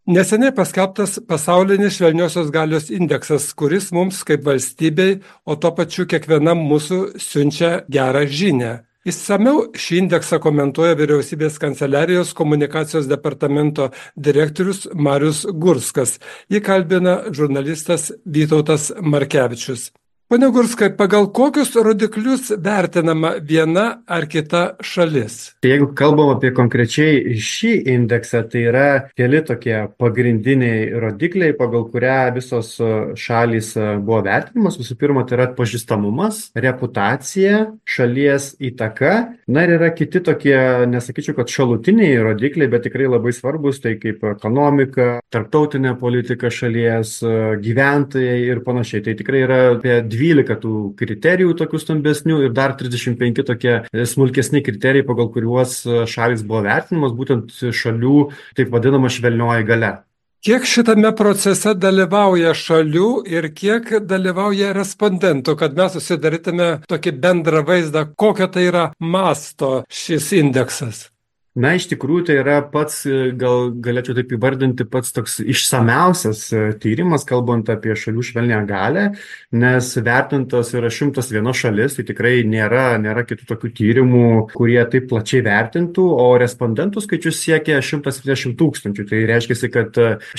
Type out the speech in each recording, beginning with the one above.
Neseniai paskelbtas pasaulinis švelniosios galios indeksas, kuris mums kaip valstybei, o tuo pačiu kiekvienam mūsų siunčia gerą žinią. Išsamiau šį indeksą komentuoja Vyriausybės kanceliarijos komunikacijos departamento direktorius Marius Gurskas. Jį kalbina žurnalistas Vytautas Markevičius. Pone Gurskai, pagal kokius rodiklius vertinama viena ar kita šalis? Jeigu kalbam apie konkrečiai šį indeksą, tai yra keli tokie pagrindiniai rodikliai, pagal kurią visos šalys buvo vertinimas. Visų pirma, tai yra atpažįstamumas, reputacija, šalies įtaka. Na ir yra kiti tokie, nesakyčiau, kad šalutiniai rodikliai, bet tikrai labai svarbus, tai kaip ekonomika, tarptautinė politika šalies, gyventojai ir panašiai. Tai tikrai yra apie 12 tų kriterijų tokių stambesnių ir dar 35 tokie smulkesni kriterijai, pagal kuriuos šalis buvo vertinimas, būtent šalių taip vadinama švelnioji galia. Kiek šitame procese dalyvauja šalių ir kiek dalyvauja respondentų, kad mes susidarytume tokį bendrą vaizdą, kokio tai yra masto šis indeksas? Na, iš tikrųjų, tai yra pats, galėčiau taip įvardinti, pats toks išsamiausias tyrimas, kalbant apie šalių švelnią galią, nes vertintas yra 101 šalis, tai tikrai nėra kitų tokių tyrimų, kurie taip plačiai vertintų, o respondentų skaičius siekia 170 tūkstančių. Tai reiškia, kad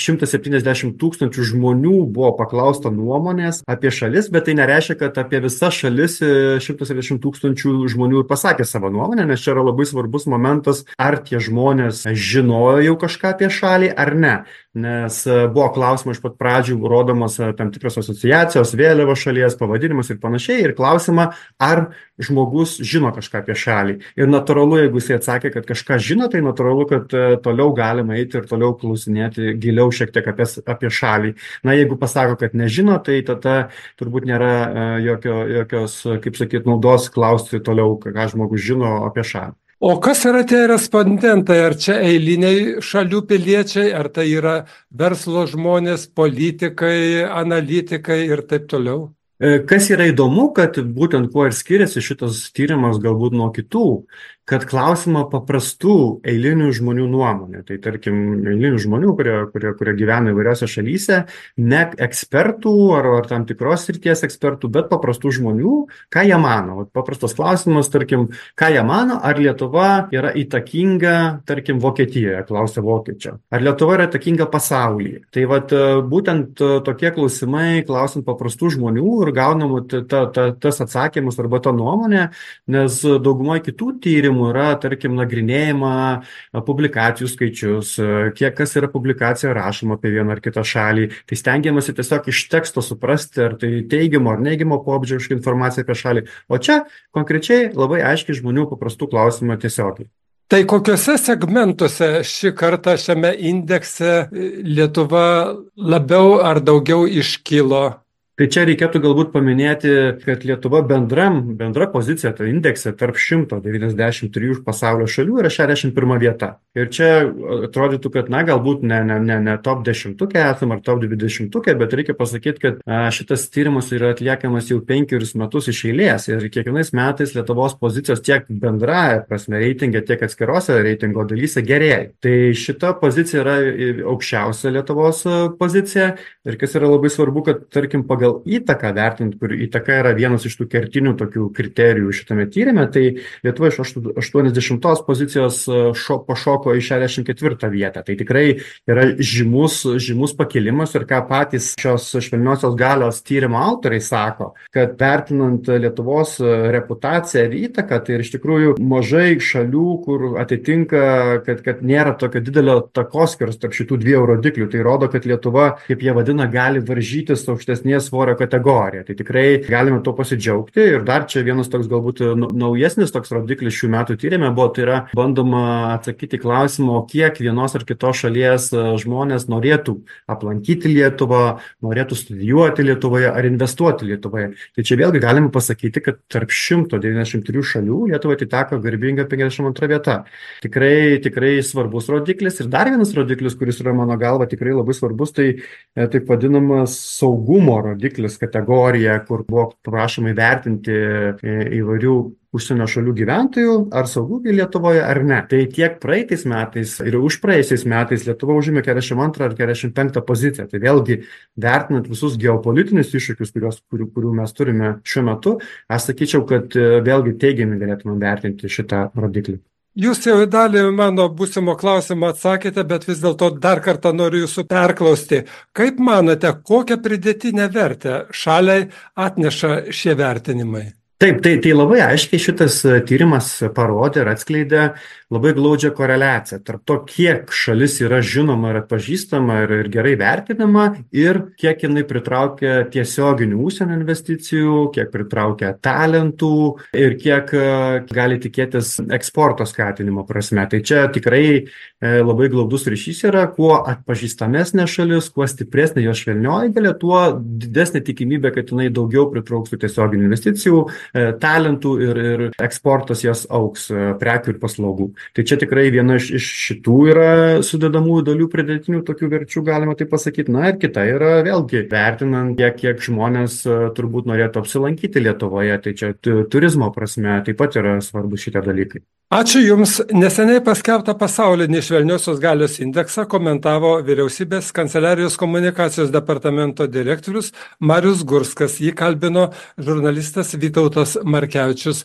170 tūkstančių žmonių buvo paklausta nuomonės apie šalis, bet tai nereiškia, kad apie visas šalis 170 tūkstančių žmonių ir pasakė savo nuomonę, nes čia yra labai svarbus momentas, ar tie žmonės žinojo jau kažką apie šalį ar ne. Nes buvo klausimai iš pat pradžių rodomos tam tikros asociacijos, vėliavos šalies, pavadinimas ir panašiai. Ir klausima, ar žmogus žino kažką apie šalį. Ir natūralu, jeigu jisai atsakė, kad kažką žino, tai natūralu, kad toliau galima eiti ir toliau klausinėti giliau šiek tiek apie šalį. Na, jeigu pasako, kad nežino, tai tada turbūt nėra jokios, kaip sakyt, naudos klausti toliau, ką žmogus žino apie šalį. O kas yra tie respondentai? Ar čia eiliniai šalių piliečiai, ar tai yra verslo žmonės, politikai, analitikai ir taip toliau? Kas yra įdomu, kad būtent kuo ir skiriasi šitas tyrimas galbūt nuo kitų, kad klausima paprastų eilinių žmonių nuomonė. Tai tarkim, eilinių žmonių, kurie gyvena įvairiose šalyse, ne ekspertų ar tam tikros srities ekspertų, bet paprastų žmonių, ką jie mano. Paprastas klausimas, tarkim, ką jie mano, ar Lietuva yra įtakinga, tarkim, Vokietijoje, klausia vokiečio. Ar Lietuva yra įtakinga pasaulyje. Tai būtent tokie klausimai, klausant paprastų žmonių ir gaunam tas atsakymus arba tą nuomonę, nes daugumoje kitų tyrimų yra, tarkim, nagrinėjama publikacijų skaičius, kiek kas yra publikacija rašoma apie vieną ar kitą šalį. Tai stengiamasi tiesiog iš teksto suprasti, ar tai teigiamo ar neigiamo pobūdžio informacija apie šalį. O čia konkrečiai labai aiškiai žmonių paprastų klausimų tiesiogiai. Tai kokiuose segmentuose šį kartą šiame indekse Lietuva labiau ar daugiau iškilo? Tai čia reikėtų galbūt paminėti, kad Lietuva bendra pozicija, tai indekse tarp 193 pasaulio šalių yra 61 vieta. Ir čia atrodytų, kad galbūt ne top 10 esam ar top 20, bet reikia pasakyti, kad šitas tyrimas yra atliekamas jau 5 metus iš eilės ir kiekvienais metais Lietuvos pozicijos tiek bendra prasme reitingė, tiek atskirose reitingo dalyse gerėja. Tai šita pozicija yra aukščiausia Lietuvos pozicija ir kas yra labai svarbu, kad tarkim pagal įtaką vertint, kur įtaka yra vienas iš tų kertinių tokių kriterijų šitame tyrime, tai Lietuva iš 80 pozicijos pašoko į 64 vietą. Tai tikrai yra žymus pakilimas ir ką patys šios švelniosios galios tyrimo autoriai sako, kad vertinant Lietuvos reputaciją ir įtaką, tai iš tikrųjų mažai šalių, kur atitinka, kad nėra tokio didelio takoskyros tarp šitų dviejų rodiklių. Tai rodo, kad Lietuva, kaip jie vadina, gali varžytis aukštesnės svorio kategoriją. Tai tikrai galime to pasidžiaugti. Ir dar čia vienas toks galbūt naujesnis toks rodiklis šių metų tyrime buvo, tai yra bandoma atsakyti klausimą, kiek vienos ar kitos šalies žmonės norėtų aplankyti Lietuvą, norėtų studijuoti Lietuvoje ar investuoti Lietuvoje. Tai čia vėlgi galime pasakyti, kad tarp 193 šalių Lietuva atiteko garbinga 52 vieta. Tikrai svarbus rodiklis. Ir dar vienas rodiklis, kuris yra mano galva tikrai labai svarbus, tai taip vadinamas saugumo rodiklis kategorija, kur buvo prašoma įvertinti įvairių užsienio šalių gyventojų, ar saugu Lietuvoje ar ne. Tai tiek praeitais metais ir užpraeisiais metais Lietuva užėmė 42 ar 45 poziciją. Tai vėlgi, vertinant visus geopolitinius iššūkius, kurių mes turime šiuo metu, aš sakyčiau, kad vėlgi teigiamai galėtume vertinti šitą rodiklį. Jūs jau į dalį mano būsimo klausimo atsakėte, bet vis dėlto dar kartą noriu jūsų perklausti. Kaip manote, kokią pridėtinę vertę šaliai atneša šie vertinimai? Taip, tai labai aiškiai šitas tyrimas parodė ir atskleidė labai glaudžią koreliaciją tarp to, kiek šalis yra žinoma ir atpažįstama ir gerai vertinama ir kiek jinai pritraukia tiesioginių užsienio investicijų, kiek pritraukia talentų ir kiek gali tikėtis eksporto skatinimo prasme. Tai čia tikrai labai glaudus ryšys yra, kuo atpažįstamesnė šalis, kuo stipresnė jos švelnioji galia, tuo didesnė tikimybė, kad jinai daugiau pritrauks tiesioginių investicijų, talentų ir eksportas jas augs prekių ir paslaugų. Tai čia tikrai viena iš šitų yra sudedamųjų dalių pridėtinių tokių verčių, galima taip pasakyti. Na ir kita yra vėlgi vertinant, kiek žmonės turbūt norėtų apsilankyti Lietuvoje, tai čia turizmo prasme taip pat yra svarbu šitie dalykai. Ačiū Jums. Neseniai paskelbtą pasaulinį švelniosios galios indeksą komentavo Vyriausybės kanceliarijos komunikacijos departamento direktorius Marius Gurskas. Jį kalbino žurnalistas Vytautas Markevičius.